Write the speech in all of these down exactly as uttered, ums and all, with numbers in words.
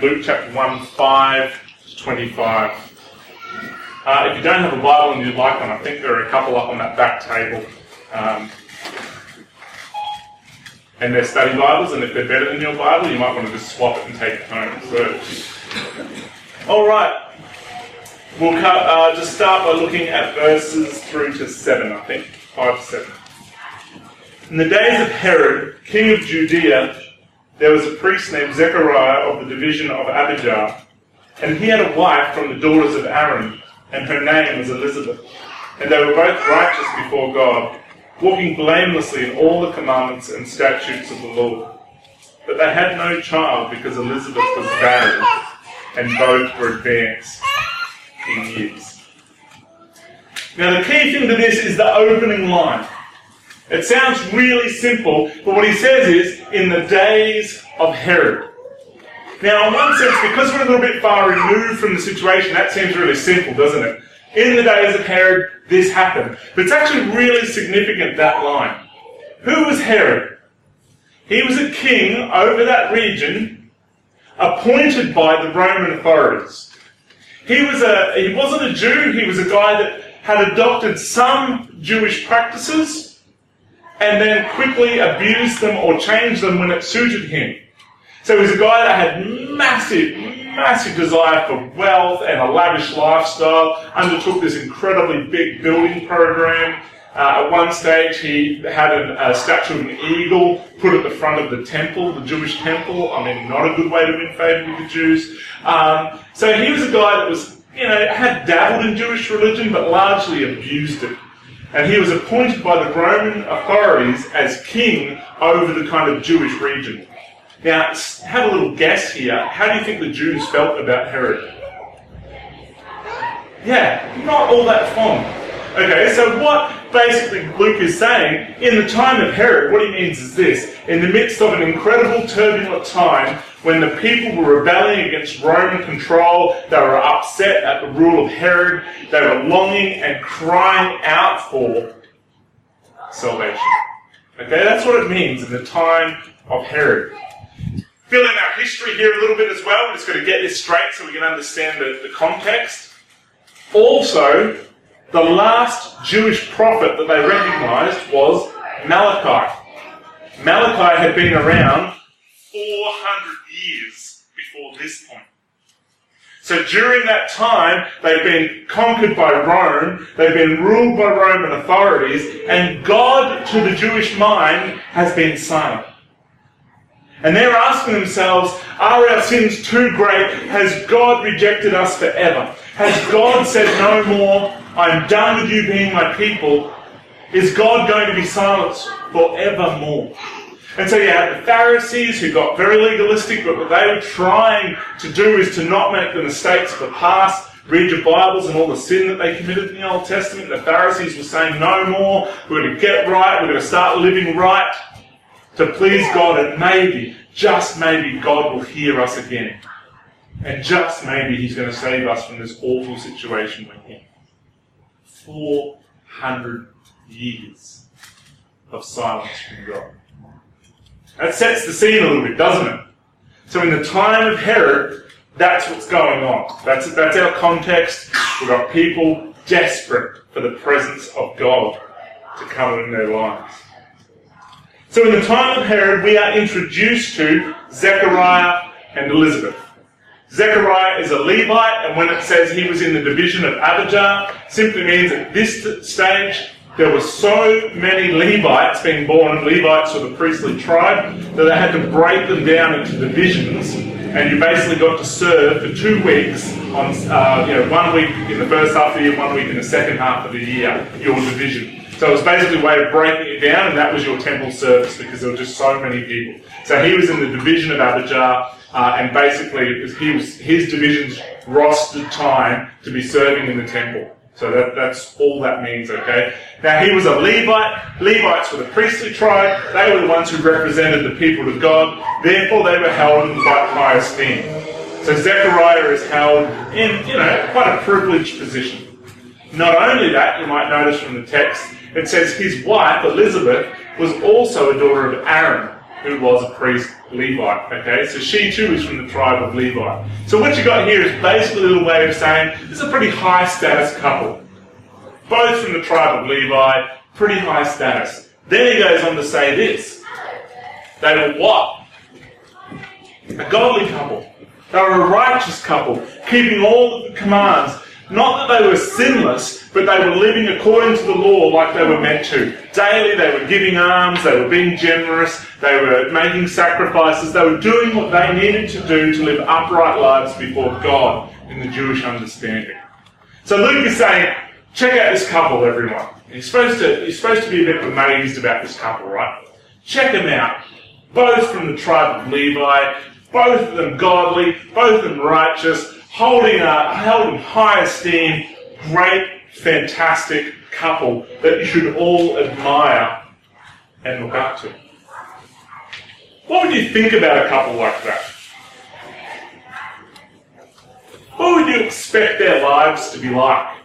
Luke chapter one, five to twenty-five. Uh, if you don't have a Bible and you'd like one, I think there are a couple up on that back table. Um, and they're study Bibles, and if they're better than your Bible, you might want to just swap it and take it home. So, all right. We'll cut, uh, just start by looking at verses through to seven, I think. five to seven. In the days of Herod, king of Judea, there was a priest named Zechariah of the division of Abijah, and he had a wife from the daughters of Aaron, and her name was Elizabeth. And they were both righteous before God, walking blamelessly in all the commandments and statutes of the Lord. But they had no child because Elizabeth was barren, and both were advanced in years. Now the key thing to this is the opening line. It sounds really simple, but what he says is, in the days of Herod. Now, in one sense, because we're a little bit far removed from the situation, that seems really simple, doesn't it? In the days of Herod, this happened. But it's actually really significant, that line. Who was Herod? He was a king over that region, appointed by the Roman authorities. He was a, he wasn't a Jew, he was a guy that had adopted some Jewish practices, and then quickly abused them or changed them when it suited him. So he was a guy that had massive, massive desire for wealth and a lavish lifestyle, undertook this incredibly big building program. Uh, at one stage he had an, a statue of an eagle put at the front of the temple, the Jewish temple. I mean, not a good way to win favour with the Jews. Um, so he was a guy that was, you know, had dabbled in Jewish religion but largely abused it. And he was appointed by the Roman authorities as king over the kind of Jewish region. Now, have a little guess here. How do you think the Jews felt about Herod? Yeah, not all that fond. Okay, so what basically Luke is saying, in the time of Herod, what he means is this. In the midst of an incredible turbulent time, when the people were rebelling against Roman control, they were upset at the rule of Herod, they were longing and crying out for salvation. Okay, that's what it means in the time of Herod. Fill in our history here a little bit as well. We're just going to get this straight so we can understand the, the context. Also, the last Jewish prophet that they recognised was Malachi. Malachi had been around four hundred years before this point. So during that time, they've been conquered by Rome, they've been ruled by Roman authorities, and God, to the Jewish mind, has been silent. And they're asking themselves, are our sins too great? Has God rejected us forever? Has God said no more? I'm done with you being my people. Is God going to be silent forevermore? And so you have the Pharisees who got very legalistic, but what they were trying to do is to not make the mistakes of the past. Read your Bibles and all the sin that they committed in the Old Testament. The Pharisees were saying no more. We're going to get right. We're going to start living right to please God, and maybe, just maybe, God will hear us again. And just maybe He's going to save us from this awful situation we're in. Four hundred years of silence from God. That sets the scene a little bit, doesn't it? So in the time of Herod, that's what's going on. That's, that's our context. We've got people desperate for the presence of God to come in their lives. So in the time of Herod, we are introduced to Zechariah and Elizabeth. Zechariah is a Levite, and when it says he was in the division of Abijah, simply means at this stage there were so many Levites being born. Levites were the priestly tribe, that they had to break them down into divisions, and you basically got to serve for two weeks on, uh, you know, one week in the first half of the year, one week in the second half of the year, your division. So it was basically a way of breaking it down, and that was your temple service because there were just so many people. So he was in the division of Abijah, uh, and basically it was, he was, his division's rostered time to be serving in the temple. So that, that's all that means, okay? Now, he was a Levite. Levites were the priestly tribe. They were the ones who represented the people of God. Therefore, they were held in quite high esteem. So Zechariah is held in, you know, quite a privileged position. Not only that, you might notice from the text, it says his wife, Elizabeth, was also a daughter of Aaron. who was a priest, Levite. Okay, so she too is from the tribe of Levi. So what you got here is basically a little way of saying this is a pretty high status couple. Both from the tribe of Levi, pretty high status. Then he goes on to say this. They were what? A godly couple. They were a righteous couple, keeping all of the commands. Not that they were sinless, but they were living according to the law like they were meant to. Daily they were giving alms, they were being generous, they were making sacrifices, they were doing what they needed to do to live upright lives before God in the Jewish understanding. So Luke is saying, check out this couple, everyone. And you're supposed to, you're supposed to be a bit amazed about this couple, right? Check them out. Both from the tribe of Levi, both of them godly, both of them righteous, holding a, held in high esteem, great, fantastic couple that you should all admire and look up to. What would you think about a couple like that? What would you expect their lives to be like?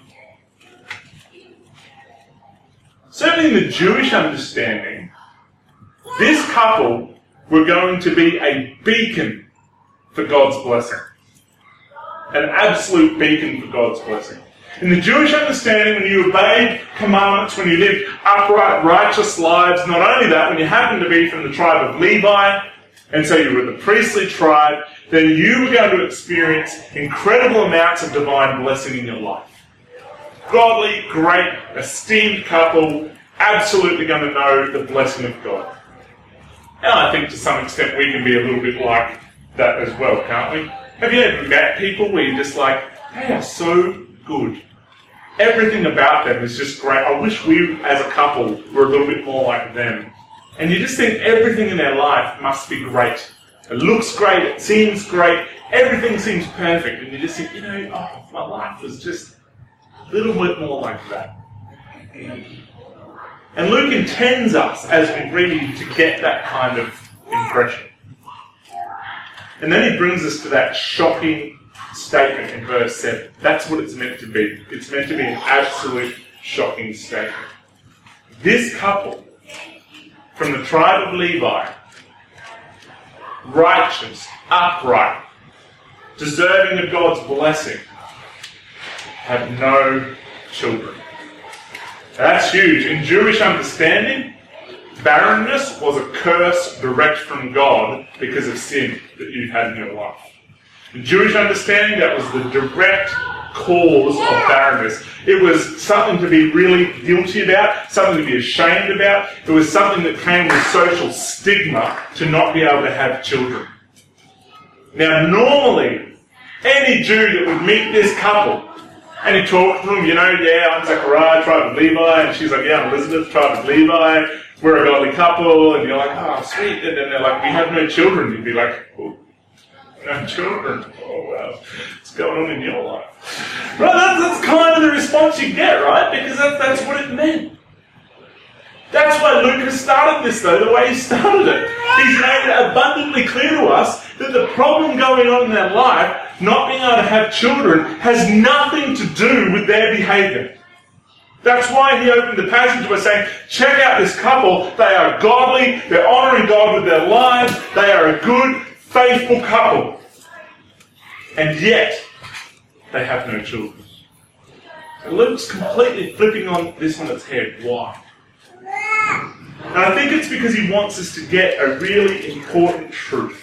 Certainly in the Jewish understanding, this couple were going to be a beacon for God's blessing. An absolute beacon for God's blessing. In the Jewish understanding, when you obeyed commandments, when you lived upright, righteous lives, not only that, when you happened to be from the tribe of Levi, and so you were the priestly tribe, then you were going to experience incredible amounts of divine blessing in your life. Godly, great, esteemed couple, absolutely going to know the blessing of God. And I think to some extent we can be a little bit like that as well, can't we? Have you ever met people where you're just like, they are so good. Everything about them is just great. I wish we as a couple were a little bit more like them. And you just think everything in their life must be great. It looks great, it seems great, everything seems perfect. And you just think, you know, oh, if my life was just a little bit more like that. And Luke intends us, as we read, to get that kind of impression. And then he brings us to that shocking statement in verse seven. That's what it's meant to be. It's meant to be an absolute shocking statement. This couple, from the tribe of Levi, righteous, upright, deserving of God's blessing, have no children. That's huge. In Jewish understanding, barrenness was a curse direct from God because of sin that you had in your life. In Jewish understanding, that was the direct cause of barrenness. It was something to be really guilty about, something to be ashamed about. It was something that came with social stigma to not be able to have children. Now, normally, any Jew that would meet this couple, and he talked to them, you know, yeah, I'm Zechariah, tribe of Levi, and she's like, yeah, I'm Elizabeth, tribe of Levi, we're a godly couple, and you're like, oh, sweet, and then they're like, we have no children. You'd be like, oh, no children, oh, wow, what's going on in your life? Right, that's, that's kind of the response you get, right, because that, that's what it meant. That's why Luke has started this, though, the way he started it. He's made it abundantly clear to us that the problem going on in their life, not being able to have children, has nothing to do with their behaviour. That's why he opened the passage by saying, check out this couple. They are godly, they're honouring God with their lives, they are a good, faithful couple. And yet, they have no children. And Luke's completely flipping on this on its head. Why? And I think it's because he wants us to get a really important truth.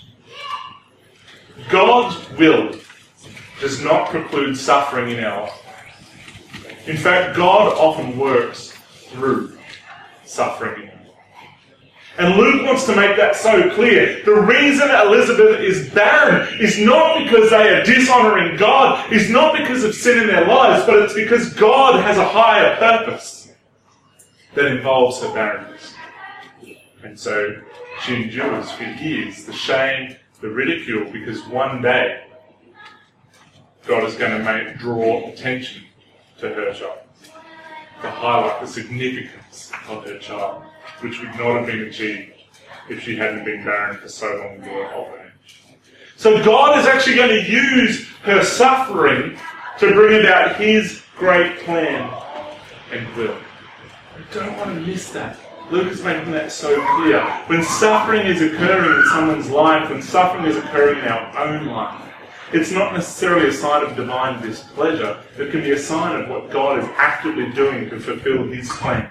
God's will does not preclude suffering in our life. In fact, God often works through suffering in our life. And Luke wants to make that so clear. The reason Elizabeth is barren is not because they are dishonouring God, it's not because of sin in their lives, but it's because God has a higher purpose that involves her barrenness. And so she endures for years the shame, the ridicule, because one day God is going to make, draw attention to her child, to highlight the significance of her child, which would not have been achieved if she hadn't been barren for so long in her old age. So God is actually going to use her suffering to bring about his great plan and will. I don't want to miss that. Luke is making that so clear. When suffering is occurring in someone's life, when suffering is occurring in our own life, it's not necessarily a sign of divine displeasure. It can be a sign of what God is actively doing to fulfill His plan.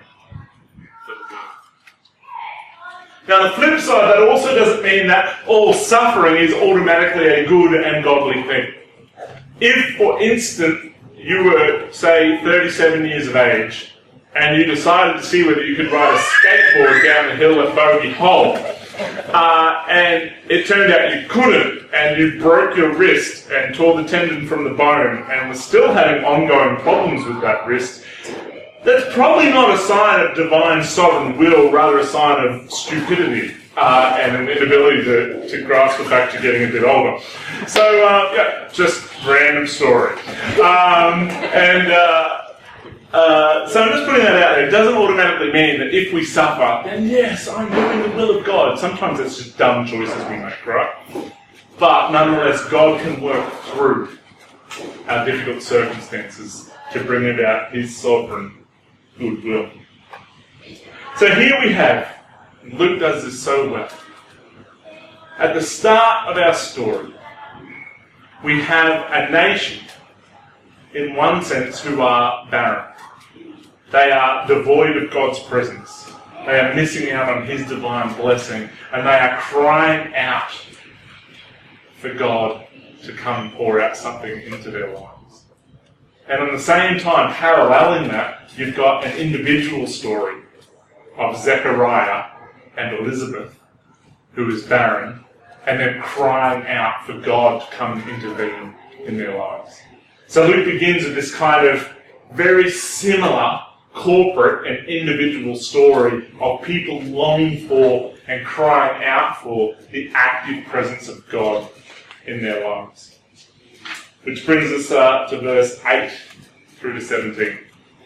Now, on the flip side, that also doesn't mean that all suffering is automatically a good and godly thing. If, for instance, you were, say, thirty-seven years of age, and you decided to see whether you could ride a skateboard down the hill at Bogey Hole, uh, and it turned out you couldn't, and you broke your wrist and tore the tendon from the bone, and were still having ongoing problems with that wrist, that's probably not a sign of divine sovereign will, rather a sign of stupidity uh, and an inability to, to grasp the fact you're getting a bit older. So, uh, yeah, just random story. Um, and uh, uh, so I'm just putting that out there. It doesn't automatically mean that if we suffer, then yes, I'm doing the will of God. Sometimes it's just dumb choices we make, right? But nonetheless, God can work through our difficult circumstances to bring about His sovereign goodwill. So here we have, and Luke does this so well, at the start of our story, we have a nation, in one sense, who are barren. They are devoid of God's presence. They are missing out on His divine blessing, and they are crying out for God to come and pour out something into their lives. And at the same time, paralleling that, you've got an individual story of Zechariah and Elizabeth, who is barren, and then crying out for God to come and intervene in their lives. So Luke begins with this kind of very similar corporate and individual story of people longing for and crying out for the active presence of God in their lives. Which brings us uh, to verse eight through to seventeen.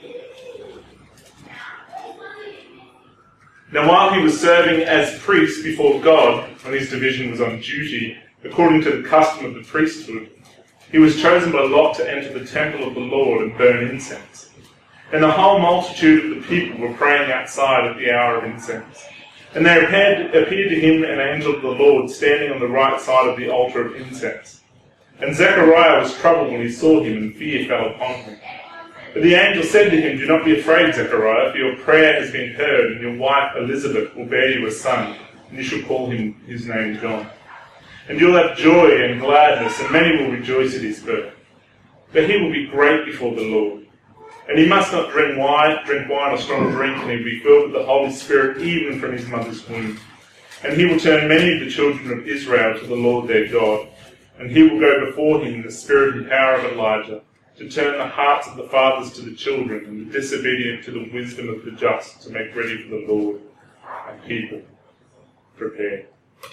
Now while he was serving as priest before God, when his division was on duty, according to the custom of the priesthood, he was chosen by lot to enter the temple of the Lord and burn incense. And the whole multitude of the people were praying outside at the hour of incense. And there appeared, appeared to him an angel of the Lord standing on the right side of the altar of incense. And Zechariah was troubled when he saw him, and fear fell upon him. But the angel said to him, "Do not be afraid, Zechariah, for your prayer has been heard, and your wife Elizabeth will bear you a son, and you shall call him his name John. And you'll have joy and gladness, and many will rejoice at his birth. But he will be great before the Lord. And he must not drink wine, drink wine or strong drink, and he will be filled with the Holy Spirit even from his mother's womb. And he will turn many of the children of Israel to the Lord their God. And he will go before him in the spirit and power of Elijah, to turn the hearts of the fathers to the children, and the disobedient to the wisdom of the just, to make ready for the Lord a people prepared."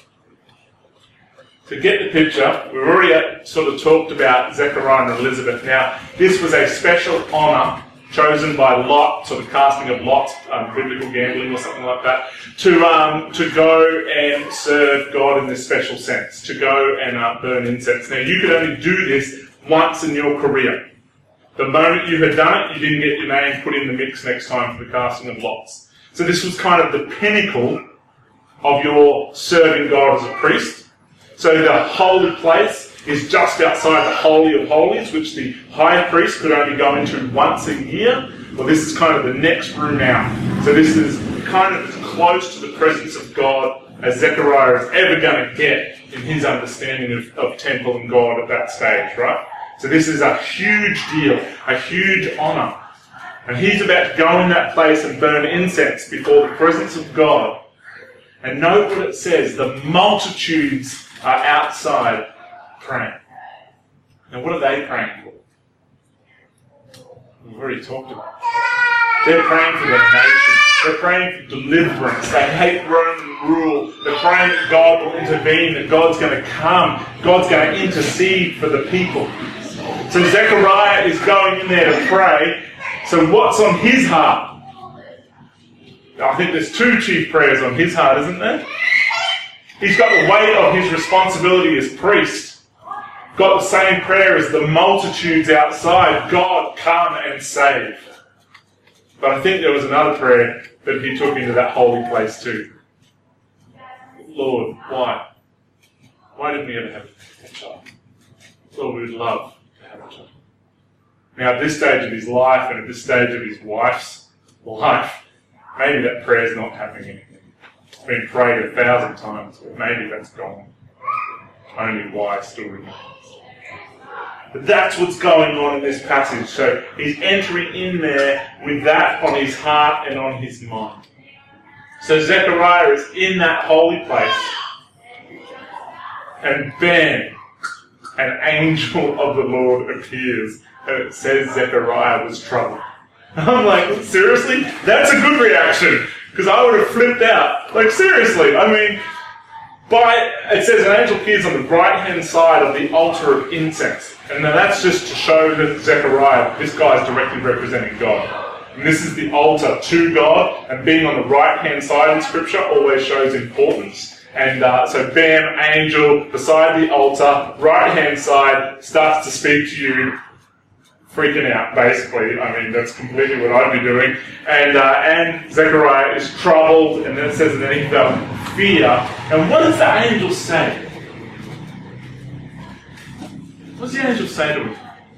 To get the picture, we've already sort of talked about Zechariah and Elizabeth. Now, this was a special honour chosen by Lot, sort of casting of lots, um, biblical gambling or something like that, to um, to go and serve God in this special sense, to go and uh, burn incense. Now, you could only do this once in your career. The moment you had done it, you didn't get your name put in the mix next time for the casting of lots. So this was kind of the pinnacle of your serving God as a priest. So the holy place is just outside the Holy of Holies, which the high priest could only go into once a year. Well, this is kind of the next room out. So this is kind of as close to the presence of God as Zechariah is ever going to get in his understanding of, of temple and God at that stage, right? So this is a huge deal, a huge honour. And he's about to go in that place and burn incense before the presence of God. And note what it says, the multitudes are outside praying. Now what are they praying for? We've already talked about it. They're praying for their nation. They're praying for deliverance. They hate Roman rule. They're praying that God will intervene, that God's going to come. God's going to intercede for the people. So Zechariah is going in there to pray. So what's on his heart? I think there's two chief prayers on his heart, isn't there? He's got the weight of his responsibility as priest. Got the same prayer as the multitudes outside. God, come and save. But I think there was another prayer that he took into that holy place too. Lord, why? Why didn't we ever have a child? Lord, we would love to have a child. Now, at this stage of his life and at this stage of his wife's life, maybe that prayer is not happening anymore. It's been prayed a thousand times, but maybe that's gone. Only why still remains. But that's what's going on in this passage. So he's entering in there with that on his heart and on his mind. So Zechariah is in that holy place, and bam, an angel of the Lord appears, and it says Zechariah was troubled. I'm like, seriously? That's a good reaction, because I would have flipped out. Like, seriously, I mean, by it says an angel appears on the right-hand side of the altar of incense. And now that's just to show that Zechariah, this guy is directly representing God. And this is the altar to God, and being on the right-hand side in Scripture always shows importance. And uh, so, bam, angel beside the altar, right-hand side, starts to speak to you, freaking out, basically. I mean, that's completely what I'd be doing. And uh, and Zechariah is troubled, and then it says, and then he felt fear. And what does the angel say? What does the angel say to him?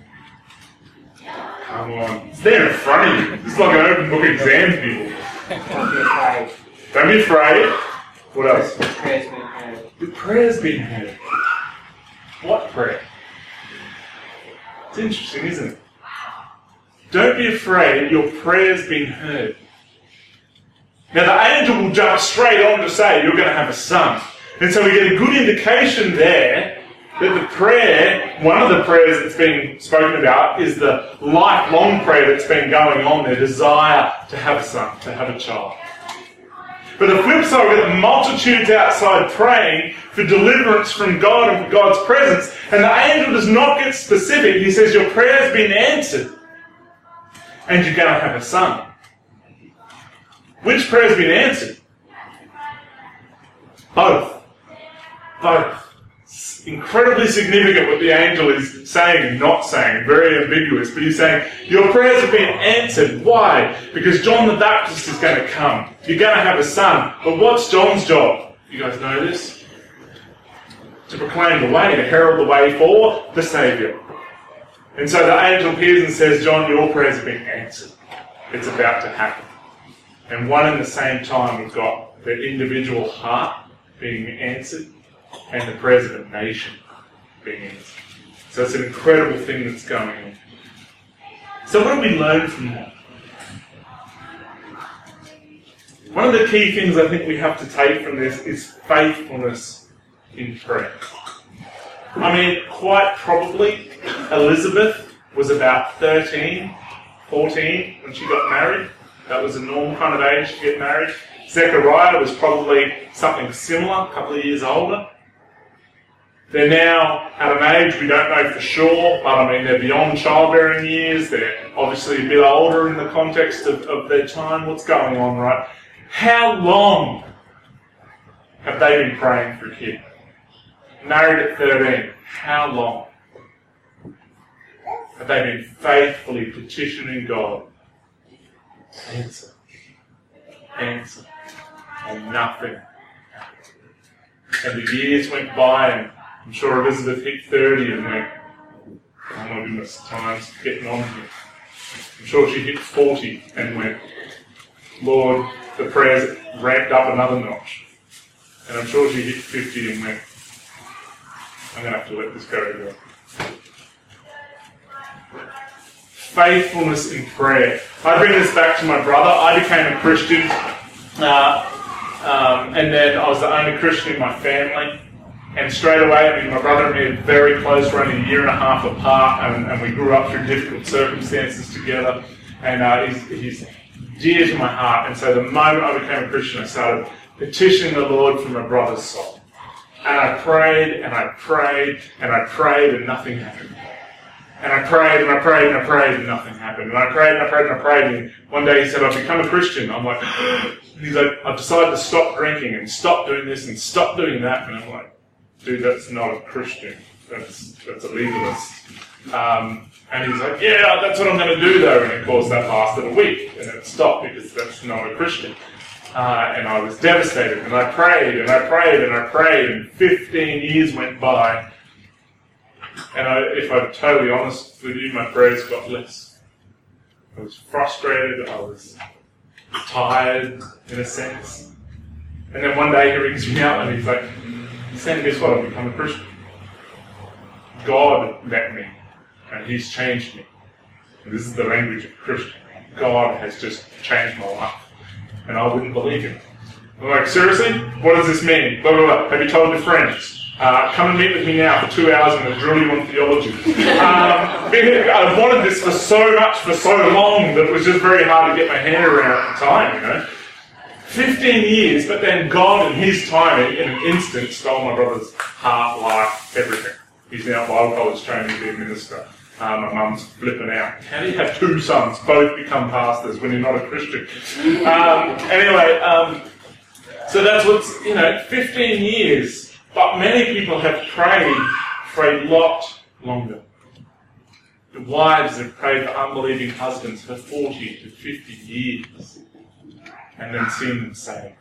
Come on. It's there in front of you. It's like an open book exam, people. Don't be afraid. Don't be afraid. What else? The prayer's been heard. The prayer's been heard. What prayer? It's interesting, isn't it? Don't be afraid, your prayer's been heard. Now the angel will jump straight on to say you're going to have a son. And so we get a good indication there that the prayer, one of the prayers that's being spoken about is the lifelong prayer that's been going on, their desire to have a son, to have a child. But the flip side, we've got the multitudes outside praying for deliverance from God and for God's presence. And the angel does not get specific. He says, your prayer's been answered. And you're going to have a son. Which prayer's been answered? Both. Both. It's incredibly significant what the angel is saying and not saying. Very ambiguous. But he's saying, your prayers have been answered. Why? Because John the Baptist is going to come. You're going to have a son. But what's John's job? You guys know this? To proclaim the way, to herald the way for the Saviour. And so the angel appears and says, John, your prayers have been answered. It's about to happen. And one and the same time, we've got the individual heart being answered and the prayers of a nation being answered. So it's an incredible thing that's going on. So what do we learn from that? One of the key things I think we have to take from this is faithfulness in prayer. I mean, quite probably Elizabeth was about thirteen, fourteen when she got married. That was a normal kind of age to get married. Zechariah was probably something similar, a couple of years older. They're now at an age we don't know for sure, but I mean, they're beyond childbearing years. They're obviously a bit older in the context of, of their time. What's going on, right? How long have they been praying for a kid? Married at thirteen. How long have they been faithfully petitioning God? Answer. Answer. And nothing happened. And the years went by, and I'm sure Elizabeth hit thirty and went, oh my goodness, time's getting on here. I'm sure she hit forty and went, Lord, the prayers ramped up another notch. And I'm sure she hit fifty and went, I'm going to have to let this go girl. Faithfulness in prayer. I bring this back to my brother. I became a Christian, uh, um, and then I was the only Christian in my family. And straight away, I mean, my brother and me are very close. We're only a year and a half apart, and, and we grew up through difficult circumstances together. And uh, he's, he's dear to my heart. And so the moment I became a Christian, I started petitioning the Lord for my brother's soul. And I prayed, and I prayed, and I prayed, and nothing happened. And I prayed, and I prayed, and I prayed, and nothing happened. And I prayed, and I prayed, and I prayed, and one day he said, I've become a Christian. I'm like, and he's like, I've decided to stop drinking, and stop doing this, and stop doing that. And I'm like, dude, that's not a Christian. that's, that's a legalist. Um, and he's like, yeah, that's what I'm going to do though. And of course that lasted a week and it stopped because that's not a Christian. Uh, and I was devastated and I prayed and I prayed and I prayed and fifteen years went by. And I, if I'm totally honest with you, my prayers got less. I was frustrated, I was tired in a sense. And then one day he rings me up and he's like, Sam, guess what? I've become a Christian. God met me and he's changed me. And this is the language of Christian. God has just changed my life. And I wouldn't believe him. I'm like, seriously? What does this mean? Blah, blah, blah. Have you told your friends? Uh, come and meet with me now for two hours and I'll drill you on theology. Um, I've wanted this for so much, for so long, that it was just very hard to get my hand around at the time, you know. Fifteen years, but then God in his time, in an instant, stole my brother's heart, life, everything. He's now Bible college training to be a minister. Um, my mum's flipping out. How do you have two sons, both become pastors when you're not a Christian? Um, anyway, um, so that's what's, you know, fifteen years. But many people have prayed for a lot longer. The wives have prayed for unbelieving husbands for forty to fifty years and then seen them saved.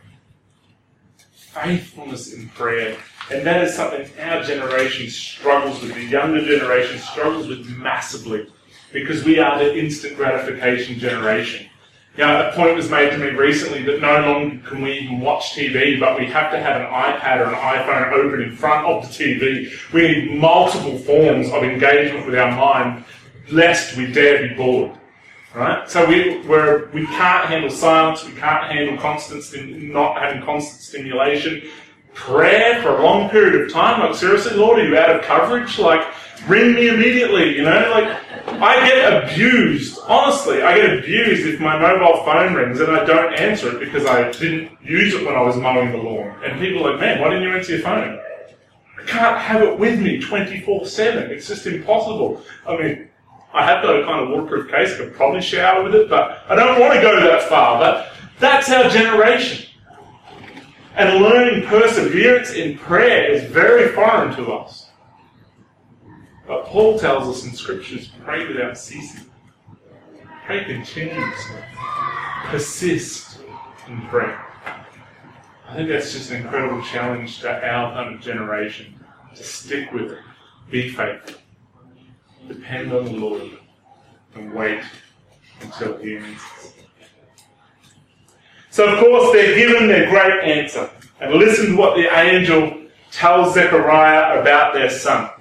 Faithfulness in prayer. And that is something our generation struggles with. The younger generation struggles with massively because we are the instant gratification generation. You know, a point was made to me recently that no longer can we even watch T V, but we have to have an iPad or an iPhone open in front of the T V. We need multiple forms of engagement with our mind, lest we dare be bored. Right? So we we're, we can't handle silence. We can't handle constant stim- not having constant stimulation. Prayer for a long period of time. Like, seriously, Lord, are you out of coverage? Like, ring me immediately. You know, like. I get abused, honestly, I get abused if my mobile phone rings and I don't answer it because I didn't use it when I was mowing the lawn. And people are like, man, why didn't you answer your phone? I can't have it with me twenty-four seven. It's just impossible. I mean, I have got a kind of waterproof case, I could probably shower with it, but I don't want to go that far. But that's our generation. And learning perseverance in prayer is very foreign to us. But Paul tells us in Scriptures, pray without ceasing. Pray continuously. Persist in prayer. I think that's just an incredible challenge to our kind of generation. To stick with it. Be faithful. Depend on the Lord. And wait until he answers. So of course they're given their great answer. And listen to what the angel tells Zechariah about their son.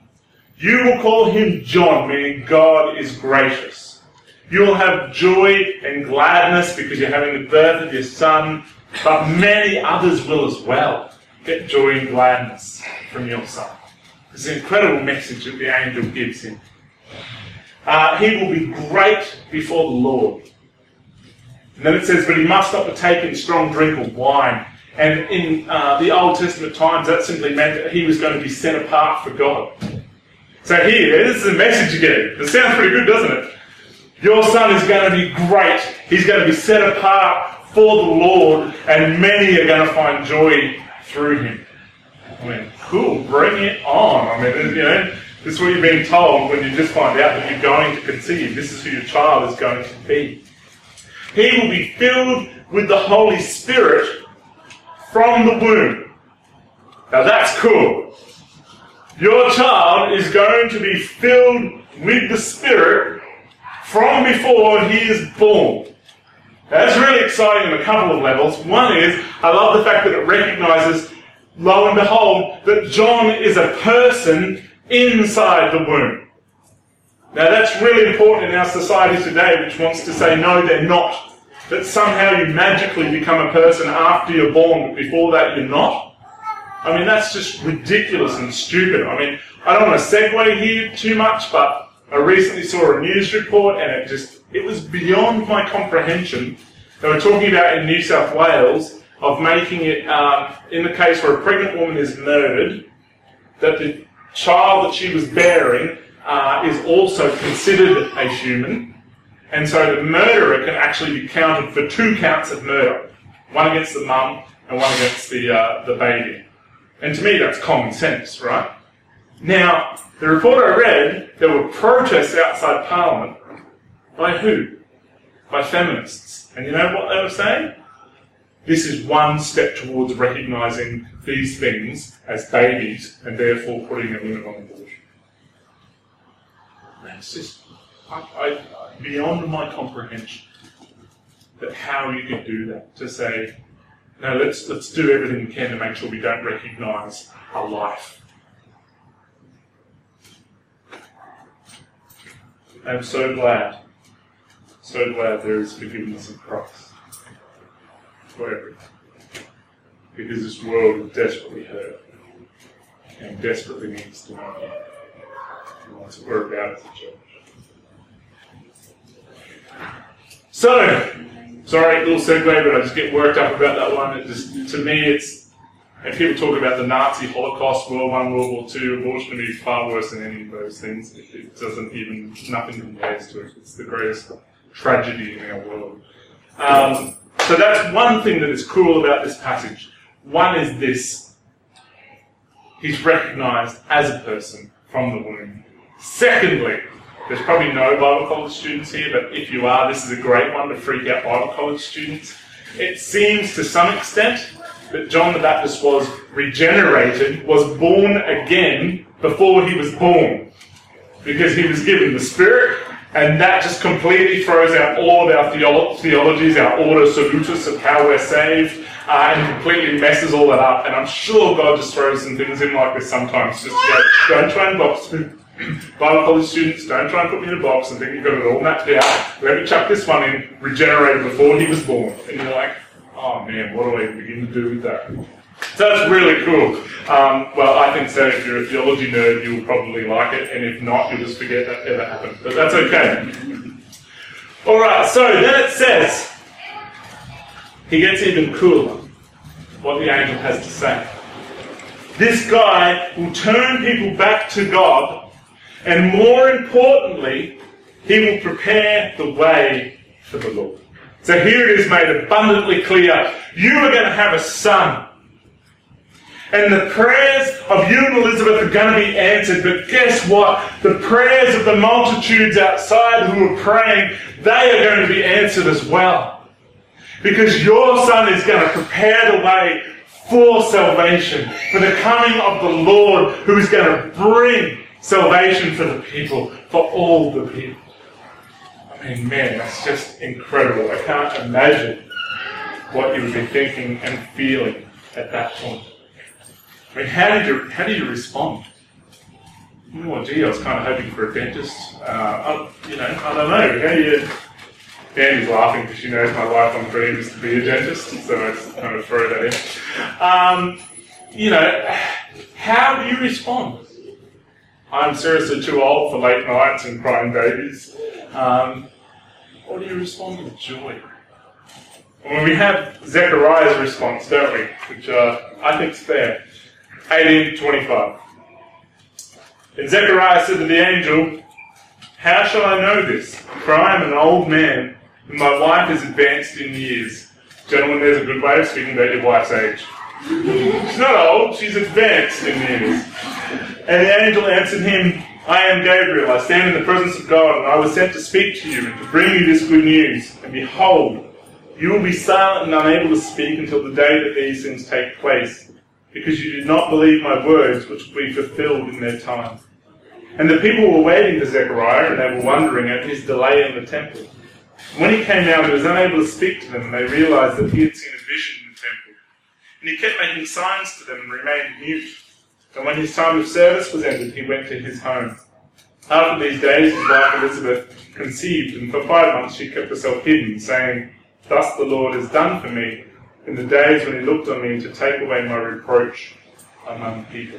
You will call him John, meaning God is gracious. You will have joy and gladness because you're having the birth of your son, but many others will as well get joy and gladness from your son. It's an incredible message that the angel gives him. Uh, he will be great before the Lord. And then it says, but he must not partake in strong drink or wine. And in uh, the Old Testament times, that simply meant that he was going to be set apart for God. So here, this is a message again. It sounds pretty good, doesn't it? Your son is going to be great. He's going to be set apart for the Lord, and many are going to find joy through him. I mean, cool, bring it on. I mean, you know, this is what you've been told when you just find out that you're going to conceive. This is who your child is going to be. He will be filled with the Holy Spirit from the womb. Now that's cool. Your child is going to be filled with the Spirit from before he is born. That's really exciting on a couple of levels. One is, I love the fact that it recognises, lo and behold, that John is a person inside the womb. Now that's really important in our society today, which wants to say, no, they're not. That somehow you magically become a person after you're born, but before that you're not. I mean, that's just ridiculous and stupid. I mean, I don't want to segue here too much, but I recently saw a news report and it just, it was beyond my comprehension. They were talking about in New South Wales of making it, um, in the case where a pregnant woman is murdered, that the child that she was bearing uh, is also considered a human. And so the murderer can actually be counted for two counts of murder. One against the mum and one against the uh, the baby. And to me, that's common sense, right? Now, the report I read, there were protests outside Parliament. By who? By feminists. And you know what they were saying? This is one step towards recognising these things as babies and therefore putting a limit on abortion. That's just I, I, beyond my comprehension that how you could do that. To say, no, let's let's do everything we can to make sure we don't recognise a life. I'm so glad, so glad there is forgiveness in Christ for everything. Because this world is desperately hurt and desperately needs to know Him. And that's what we're about as a church. So, sorry, little segue, but I just get worked up about that one. It just, to me, it's, and people talk about the Nazi Holocaust, World War One, World War Two, abortion to be far worse than any of those things. It, it doesn't even, nothing compares to it. It's the greatest tragedy in our world. Um, so that's one thing that is cool about this passage. One is this. He's recognised as a person from the womb. Secondly, there's probably no Bible college students here, but if you are, this is a great one to freak out Bible college students. It seems to some extent that John the Baptist was regenerated, was born again before he was born, because he was given the Spirit, and that just completely throws out all of our theolo- theologies, our order salutis of how we're saved, uh, and completely messes all that up. And I'm sure God just throws some things in like this sometimes, just to go, don't try and box me. Bible college students, don't try and put me in a box and think you've got it all mapped out. Let me chuck this one in, regenerated before he was born. And you're like, oh man, what do I begin to do with that? So that's really cool. Um, well, I think so. If you're a theology nerd, you'll probably like it, and if not, you'll just forget that ever happened. But that's okay. All right, so then it says, he gets even cooler, what the angel has to say. This guy will turn people back to God, and more importantly, he will prepare the way for the Lord. So here it is made abundantly clear. You are going to have a son. And the prayers of you and Elizabeth are going to be answered. But guess what? The prayers of the multitudes outside who are praying, they are going to be answered as well. Because your son is going to prepare the way for salvation, for the coming of the Lord, who is going to bring salvation for the people, for all the people. I mean, man, that's just incredible. I can't imagine what you would be thinking and feeling at that point. I mean, how did you how did you respond? Oh, gee, I was kind of hoping for a dentist. Uh, I, you know, I don't know. How do you? Danny's laughing because she knows my lifelong dream is to be a dentist, so I just kind of throw that in. Um, you know, how do you respond? I'm seriously too old for late nights and crying babies. Um, or do you respond with joy? Well, we have Zechariah's response, don't we? Which uh, I think is fair. eighteen twenty-five. And Zechariah said to the angel, "How shall I know this? For I am an old man, and my wife is advanced in years." Gentlemen, there's a good way of speaking about your wife's age. She's not old, she's advanced in years. And the angel answered him, "I am Gabriel, I stand in the presence of God, and I was sent to speak to you and to bring you this good news. And behold, you will be silent and unable to speak until the day that these things take place, because you did not believe my words, which will be fulfilled in their time." And the people were waiting for Zechariah, and they were wondering at his delay in the temple. When he came out, he was unable to speak to them, and they realized that he had seen a vision in the temple. And he kept making signs to them and remained mute. And when his time of service was ended, he went to his home. After these days, his wife Elizabeth conceived, and for five months she kept herself hidden, saying, "Thus the Lord has done for me in the days when he looked on me to take away my reproach among people."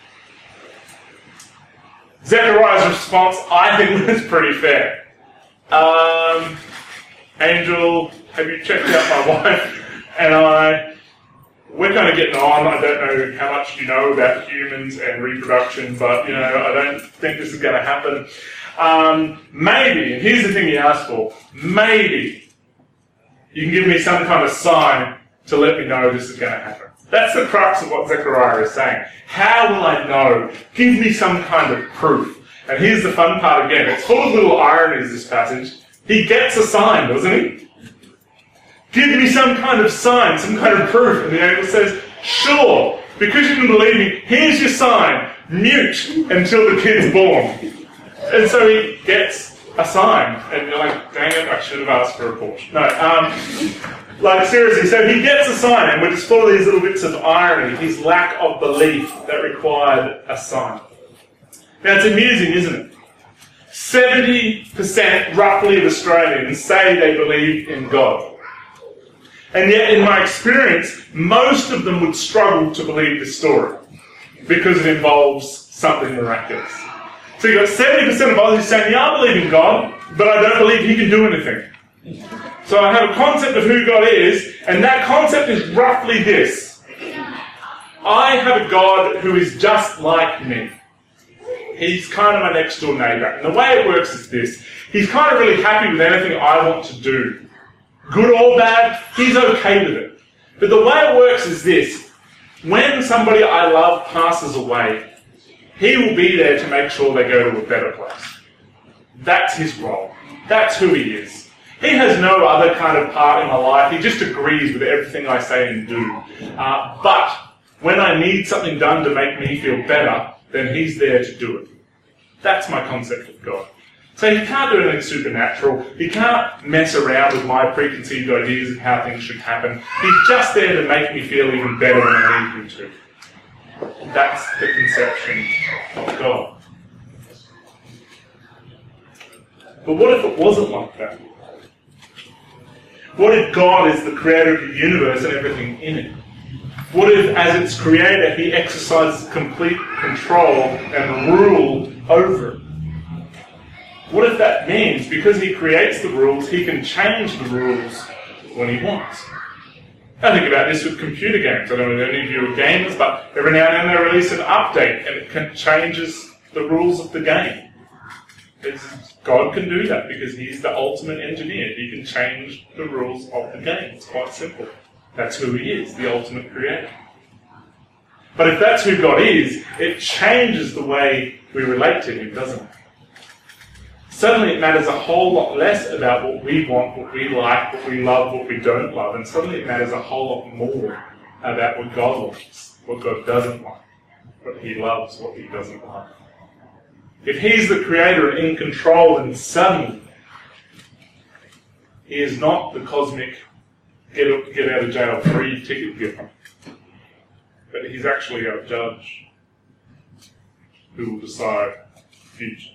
Zechariah's response, I think, was pretty fair. Um, Angel, have you checked out my wife and I? We're kind of getting on. I don't know how much you know about humans and reproduction, but, you know, I don't think this is going to happen. Um, maybe, and here's the thing he asked for, maybe you can give me some kind of sign to let me know this is going to happen. That's the crux of what Zechariah is saying. How will I know? Give me some kind of proof. And here's the fun part again. It's full of little ironies, this passage. He gets a sign, doesn't he? Give me some kind of sign, some kind of proof. And the angel says, sure, because you didn't believe me, here's your sign. Mute until the kid's born. And so he gets a sign. And you're like, dang it, I should have asked for a Porsche. No, um, like seriously, so he gets a sign, and we're just full of these little bits of irony, his lack of belief that required a sign. Now it's amusing, isn't it? seventy percent roughly of Australians say they believe in God. And yet, in my experience, most of them would struggle to believe this story because it involves something miraculous. So you've got seventy percent of Aussies saying, yeah, I believe in God, but I don't believe he can do anything. So I have a concept of who God is, and that concept is roughly this. I have a God who is just like me. He's kind of my next door neighbour. And the way it works is this. He's kind of really happy with anything I want to do. Good or bad, he's okay with it. But the way it works is this. When somebody I love passes away, he will be there to make sure they go to a better place. That's his role. That's who he is. He has no other kind of part in my life. He just agrees with everything I say and do. Uh, but when I need something done to make me feel better, then he's there to do it. That's my concept of God. So he can't do anything supernatural. He can't mess around with my preconceived ideas of how things should happen. He's just there to make me feel even better than I need him to. That's the conception of God. But what if it wasn't like that? What if God is the creator of the universe and everything in it? What if, as its creator, he exercises complete control and rule over it? What if that means, because he creates the rules, he can change the rules when he wants? I think about this with computer games. I don't know if any of you are gamers, but every now and then they release an update and it can changes the rules of the game. It's, God can do that because he's the ultimate engineer. He can change the rules of the game. It's quite simple. That's who he is, the ultimate creator. But if that's who God is, it changes the way we relate to him, doesn't it? Suddenly it matters a whole lot less about what we want, what we like, what we love, what we don't love, and suddenly it matters a whole lot more about what God wants, what God doesn't like, what he loves, what he doesn't love. If he's the creator and in control, then suddenly he is not the cosmic get, get out of jail free ticket giver, but he's actually our judge who will decide the future.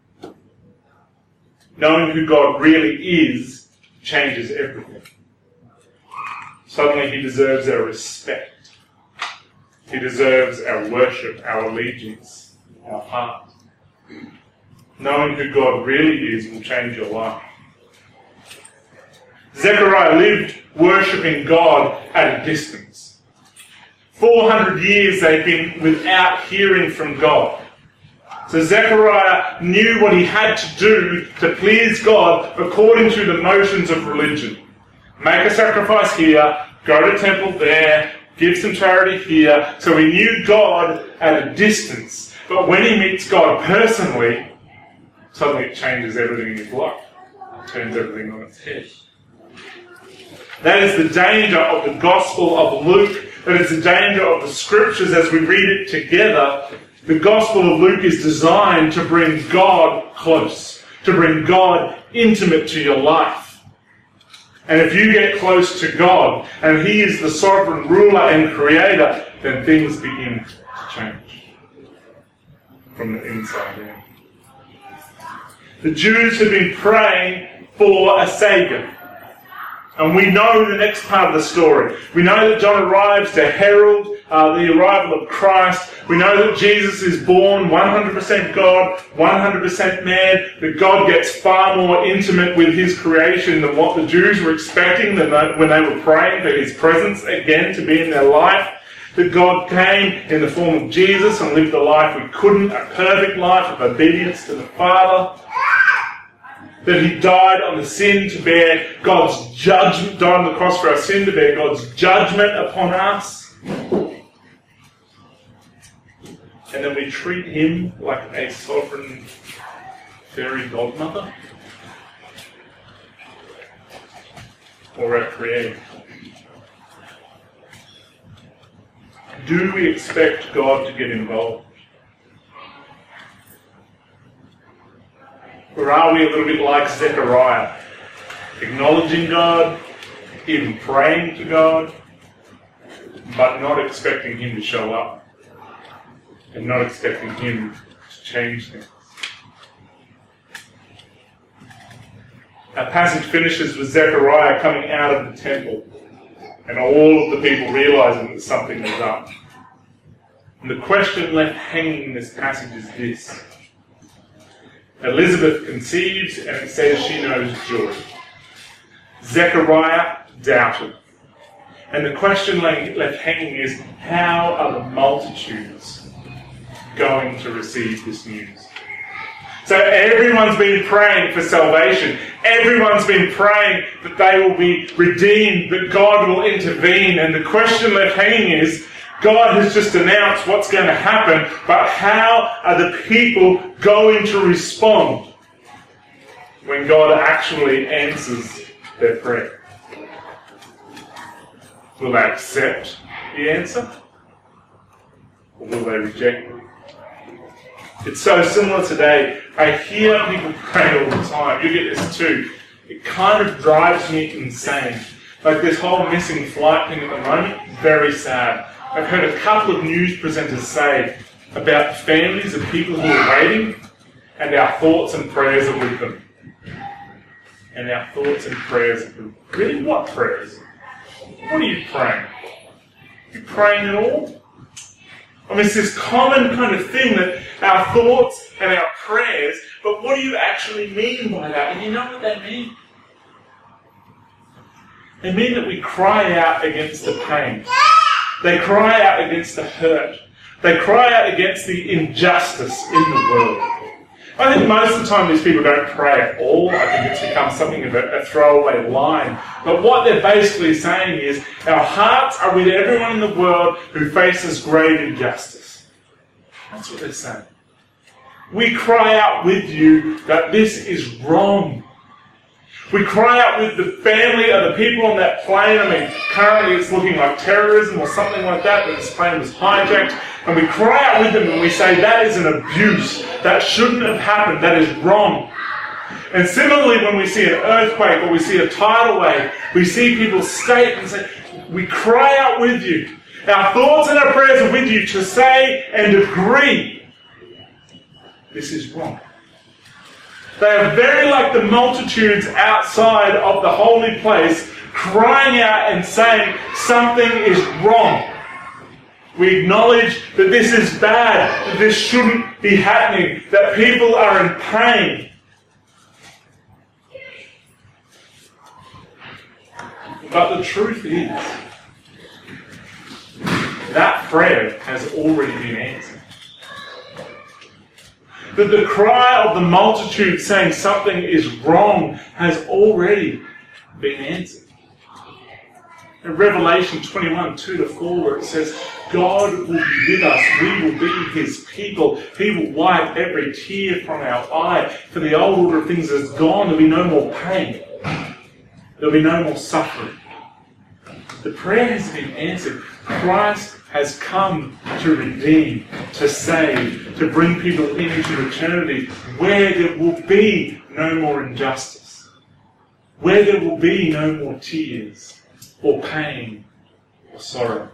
Knowing who God really is changes everything. Suddenly he deserves our respect. He deserves our worship, our allegiance, our heart. Knowing who God really is will change your life. Zechariah lived worshipping God at a distance. four hundred years they've been without hearing from God. So Zechariah knew what he had to do to please God according to the motions of religion. Make a sacrifice here, go to temple there, give some charity here. So he knew God at a distance. But when he meets God personally, suddenly it changes everything in his life. It turns everything on its head. That is the danger of the Gospel of Luke. That is the danger of the Scriptures as we read it together. The Gospel of Luke is designed to bring God close, to bring God intimate to your life. And if you get close to God, and he is the sovereign ruler and creator, then things begin to change from the inside out. The Jews have been praying for a Saviour. And we know the next part of the story. We know that John arrives to herald uh, the arrival of Christ. We know that Jesus is born one hundred percent God, one hundred percent man, that God gets far more intimate with his creation than what the Jews were expecting when they were praying for his presence again to be in their life. That God came in the form of Jesus and lived the life we couldn't, a perfect life of obedience to the Father. That he died on the sin to bear God's judgment, died on the cross for our sin to bear God's judgment upon us. And then we treat him like a sovereign fairy godmother? Or our creator? Do we expect God to get involved? Or are we a little bit like Zechariah, acknowledging God, even praying to God, but not expecting him to show up? And not expecting him to change things. Our passage finishes with Zechariah coming out of the temple and all of the people realizing that something was up. And the question left hanging in this passage is this. Elizabeth conceives and it says she knows joy. Zechariah doubted. And the question left hanging is, how are the multitudes going to receive this news? So everyone's been praying for salvation. Everyone's been praying that they will be redeemed, that God will intervene. And the question left hanging is, God has just announced what's going to happen, but how are the people going to respond when God actually answers their prayer? Will they accept the answer? Or will they reject it? It's so similar today. I hear people pray all the time. You get this too. It kind of drives me insane. Like this whole missing flight thing at the moment, very sad. I've heard a couple of news presenters say about families of people who are waiting, and our thoughts and prayers are with them. And our thoughts and prayers are with them. Really? What prayers? What are you praying? Are you praying at all? I mean, it's this common kind of thing that our thoughts and our prayers, but what do you actually mean by that? And you know what they mean? They mean that we cry out against the pain. They cry out against the hurt. They cry out against the injustice in the world. I think most of the time these people don't pray at all. I think it's become something of a, a throwaway line. But what they're basically saying is, our hearts are with everyone in the world who faces grave injustice. That's what they're saying. We cry out with you that this is wrong. We cry out with the family of the people on that plane. I mean, currently it's looking like terrorism or something like that, that this plane was hijacked. And we cry out with them and we say, that is an abuse. That shouldn't have happened. That is wrong. And similarly, when we see an earthquake or we see a tidal wave, we see people state and say, we cry out with you. Our thoughts and our prayers are with you to say and agree, this is wrong. They are very like the multitudes outside of the holy place, crying out and saying something is wrong. We acknowledge that this is bad, that this shouldn't be happening, that people are in pain. But the truth is, that prayer has already been answered. That the cry of the multitude saying something is wrong has already been answered. In Revelation twenty-one, two to four, where it says, God will be with us, we will be his people, he will wipe every tear from our eye, for the old order of things is gone, there'll be no more pain, there'll be no more suffering. The prayer has been answered. Christ has come to redeem, to save, to bring people into eternity, where there will be no more injustice, where there will be no more tears, or pain, or sorrow.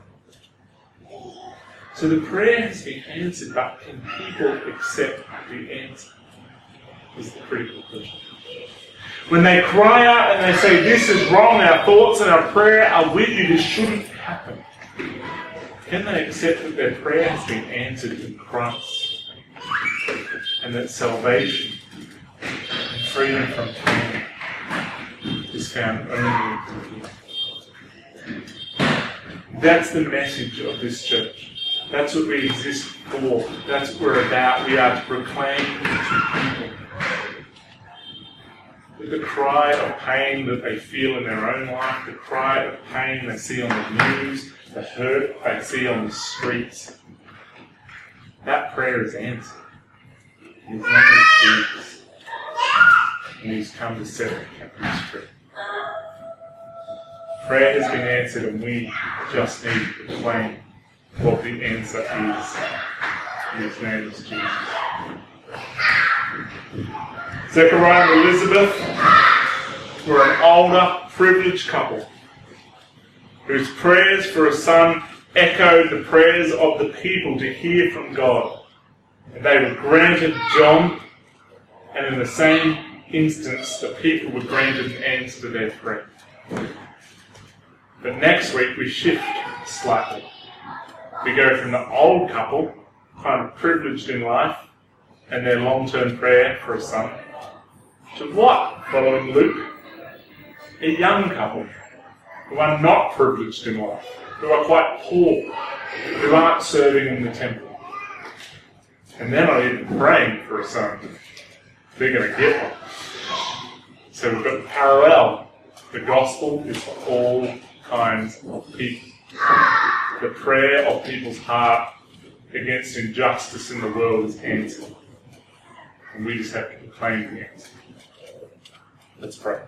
So the prayer has been answered, but can people accept the answer? Is the critical question. When they cry out and they say, this is wrong, our thoughts and our prayer are with you, this shouldn't happen. Can they accept that their prayer has been answered in Christ? And that salvation and freedom from pain is found only in Him? That's the message of this church. That's what we exist for. That's what we're about. We are to proclaim to people that the cry of pain that they feel in their own life, the cry of pain they see on the news, the hurt they see on the streets, that prayer is answered. His name is Jesus, and He's come to set the captives free. Prayer has been answered, and we just need to proclaim what the answer is. His name is Jesus. Zechariah and Elizabeth were an older, privileged couple whose prayers for a son echoed the prayers of the people to hear from God. And they were granted John, and in the same instance, the people were granted an answer to their prayer. But next week we shift slightly. We go from the old couple, kind of privileged in life, and their long-term prayer for a son, to what, following Luke? A young couple who are not privileged in life, who are quite poor, who aren't serving in the temple. And they're not even praying for a son. They're going to get one. So we've got the parallel. The gospel is for all kinds of people. The prayer of people's heart against injustice in the world is answered. And we just have to proclaim the answer. Let's pray.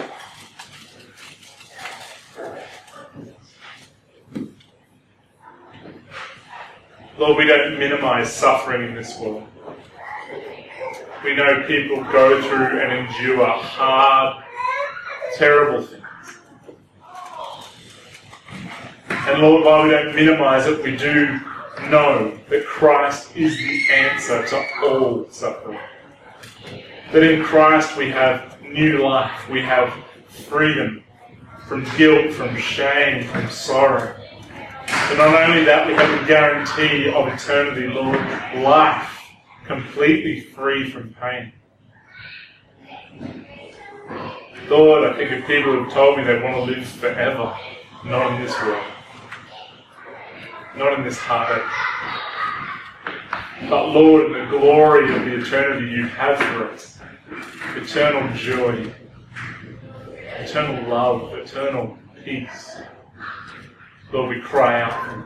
Lord, we don't minimize suffering in this world. We know people go through and endure hard, terrible things. And Lord, while we don't minimize it, we do know that Christ is the answer to all suffering. That in Christ we have new life, we have freedom from guilt, from shame, from sorrow. But not only that, we have the guarantee of eternity, Lord, life completely free from pain. Lord, I think of people who have told me they want to live forever, not in this world, not in this heartache. But Lord, in the glory of the eternity you have for us, eternal joy, eternal love, eternal peace. Lord, we cry out for you.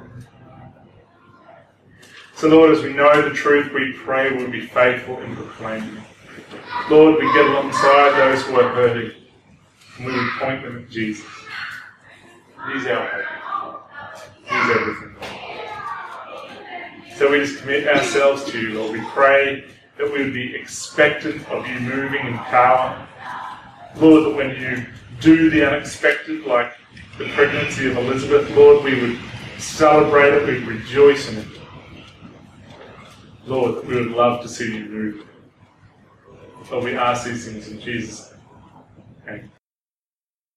So Lord, as we know the truth, we pray we'll be faithful in proclaiming it. Lord, we get alongside those who are hurting, and we will point them at Jesus. He's our hope. He's everything, Lord. So we just commit ourselves to you, Lord. We pray that we would be expectant of you moving in power. Lord, that when you do the unexpected, like the pregnancy of Elizabeth, Lord, we would celebrate it, we would rejoice in it. Lord, that we would love to see you move. Lord, we ask these things in Jesus' name.